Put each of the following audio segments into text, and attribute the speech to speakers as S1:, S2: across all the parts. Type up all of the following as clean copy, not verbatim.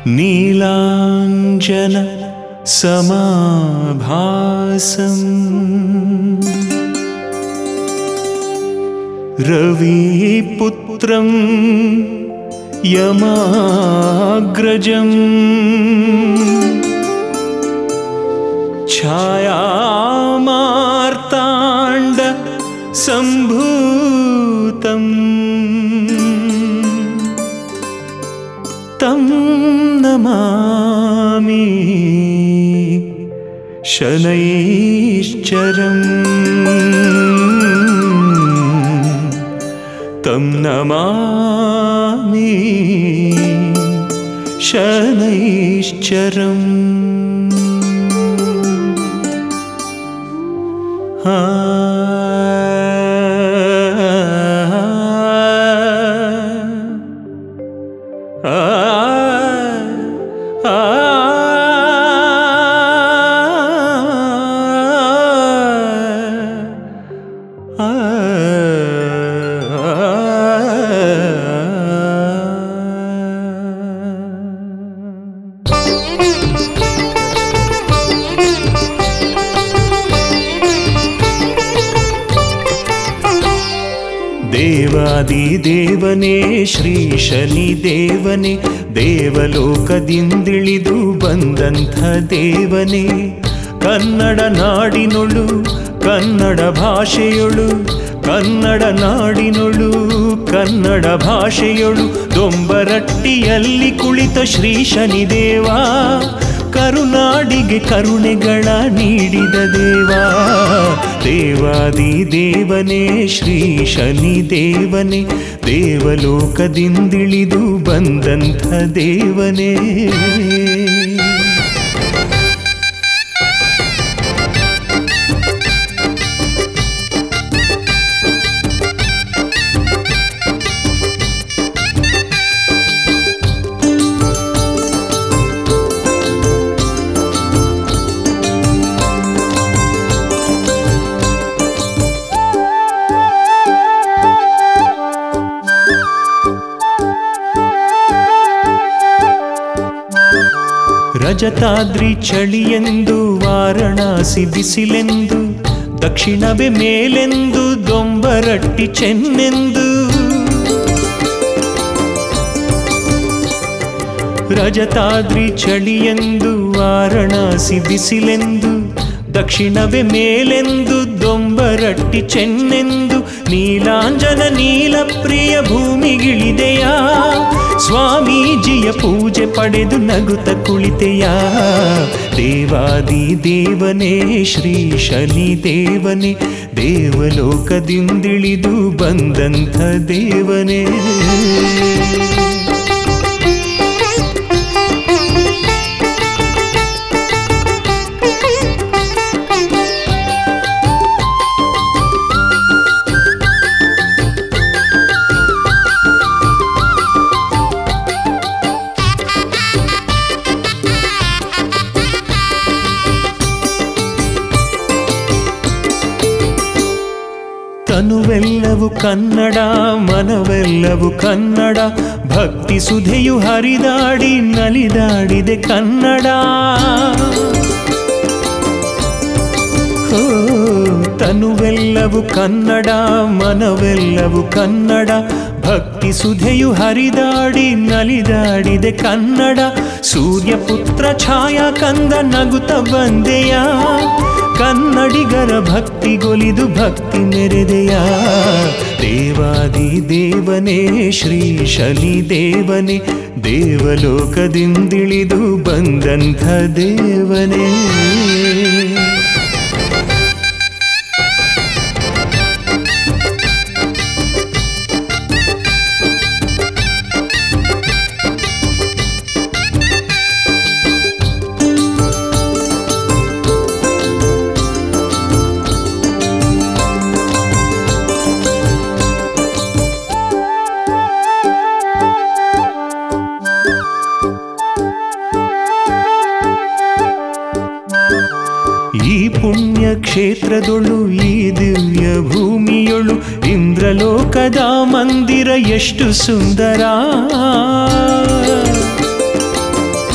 S1: ನೀಲಾಂಜನ ಸಮಾಭಾಸಂ ರವಿಪುತ್ರಂ ಯಮಾಗ್ರಜಂ ಛಾಯಾಮಾರ್ತಾಂಡ ಸಂಭೂತಂ ತಂ ನಮಾಮಿ ಶನೈಶ್ಚರಂ ತಂ ನಮಾಮಿ ಶನೈಶ್ಚರಂ ದೇವಾದಿದೇವನೇ ಶ್ರೀ ಶನಿ ದೇವನೇ ದೇವಲೋಕದಿಂದಿಳಿದು ಬಂದಂಥ ದೇವನೇ ಕನ್ನಡ ನಾಡಿನೊಳು ಕನ್ನಡ ಭಾಷೆಯೊಳು ಕನ್ನಡ ನಾಡಿನೊಳು ಕನ್ನಡ ಭಾಷೆಯೊಳು ದೊಂಬರಟ್ಟಿಯಲ್ಲಿ ಕುಳಿತ ಶ್ರೀ ಶನಿದೇವ ಕರುನಾಡಿಗೆ ಕರುಣೆಗಳ ನೀಡಿದ ದೇವ ದೇವಾದಿದೇವನೇ ಶ್ರೀ ಶನಿ ದೇವನೇ ದೇವಲೋಕದಿಂದಿಳಿದು ಬಂದಂಥ ದೇವನೇ ರಜತಾದ್ರಿ ಚಳಿಯೆಂದು ವಾರಣಾಸಿ ಬಿಸಿಲೆಂದು ದಕ್ಷಿಣವೇ ಮೇಲೆಂದು ದೊಂಬರಟ್ಟಿ ಚೆನ್ನೆಂದು ರಜತಾದ್ರಿ ಚಳಿಯೆಂದು ವಾರಣಾಸಿ ಬಿಸಿಲೆಂದು ದಕ್ಷಿಣವೇ ಮೇಲೆಂದು ದೊಂಬರಟ್ಟಿ ಚೆನ್ನೆಂದು ನೀಲಾಂಜನ ನೀಲಪ್ರಿಯ ಭೂಮಿಗಿಳಿದೆಯಾ ಸ್ವಾಮೀಜಿಯ ಪೂಜೆ ಪಡೆದು ನಗುತ್ತ ಕುಳಿತೆಯ ದೇವಾದಿದೇವನೇ ಶ್ರೀ ಶನಿ ದೇವನೇ ದೇವಲೋಕದಿಂದಿಳಿದು ಬಂದಂಥ ದೇವನೇ ತನುವೆಲ್ಲವೂ ಕನ್ನಡ ಮನವೆಲ್ಲವೂ ಕನ್ನಡ ಭಕ್ತಿ ಸುಧೆಯು ಹರಿದಾಡಿ ನಲಿದಾಡಿದೆ ಕನ್ನಡ ತನುವೆಲ್ಲವೂ ಕನ್ನಡ ಮನವೆಲ್ಲವೂ ಕನ್ನಡ ಭಕ್ತಿ ಸುಧೆಯು ಹರಿದಾಡಿ ನಲಿದಾಡಿದೆ ಕನ್ನಡ ಸೂರ್ಯಪುತ್ರ ಛಾಯಾ ಕಂದ ನಗುತ್ತ ಬಂದೆಯ ಕನ್ನಡಿಗರ ಭಕ್ತಿಗೊಲಿದು ಭಕ್ತಿ ಮೆರೆದೆಯ ದೇವಾದಿದೇವನೇ ಶ್ರೀ ಶನಿ ದೇವನೇ ದೇವಲೋಕದಿಂದಿಳಿದು ಬಂದಂಥ ದೇವನೇ ಈ ಪುಣ್ಯ ಕ್ಷೇತ್ರದೊಳು ಈ ದಿವ್ಯ ಭೂಮಿಯೊಳು ಇಂದ್ರಲೋಕದ ಮಂದಿರ ಎಷ್ಟು ಸುಂದರ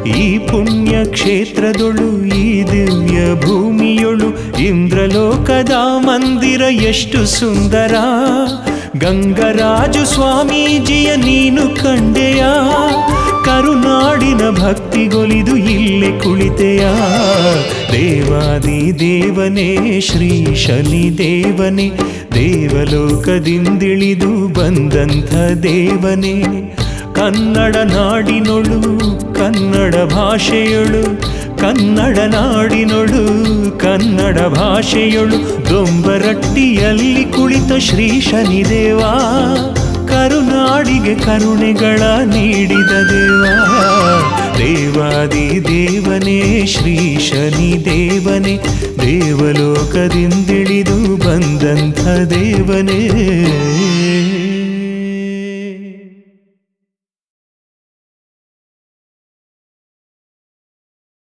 S1: ಈ ಪುಣ್ಯ ಕ್ಷೇತ್ರದೊಳು ಈ ದಿವ್ಯ ಭೂಮಿಯೊಳು ಇಂದ್ರಲೋಕದ ಮಂದಿರ ಎಷ್ಟು ಸುಂದರ. ಗಂಗರಾಜು ಸ್ವಾಮೀಜಿಯ ನೀನು ಕಂಡೆಯ, ಕರುನಾಡಿನ ಭಕ್ತಿಗೊಲಿದು ಇಲ್ಲೇ ಕುಳಿತೆಯ. ದೇವಾದಿ ದೇವನೇ ಶ್ರೀ ಶನಿ ದೇವನೇ, ದೇವಲೋಕದಿಂದಿಳಿದು ಬಂದಂಥ ದೇವನೇ. ಕನ್ನಡ ನಾಡಿನೊಳು ಕನ್ನಡ ಭಾಷೆಯೊಳು, ಕನ್ನಡ ನಾಡಿನೊಳು ಕನ್ನಡ ಭಾಷೆಯೊಳು ದೊಂಬರಟ್ಟಿಯಲ್ಲಿ ಕುಳಿತ ಶ್ರೀ ಶನಿದೇವ. ಕರುನಾಡಿಗೆ ಕರುಣೆಗಳ ನೀಡಿದ ದೇವ. ದೇವಾದಿ ದೇವನೇ ಶ್ರೀ ಶನಿ ದೇವನೇ, ದೇವಲೋಕದಿಂದಿಳಿದು ಬಂದಂಥ ದೇವನೇ.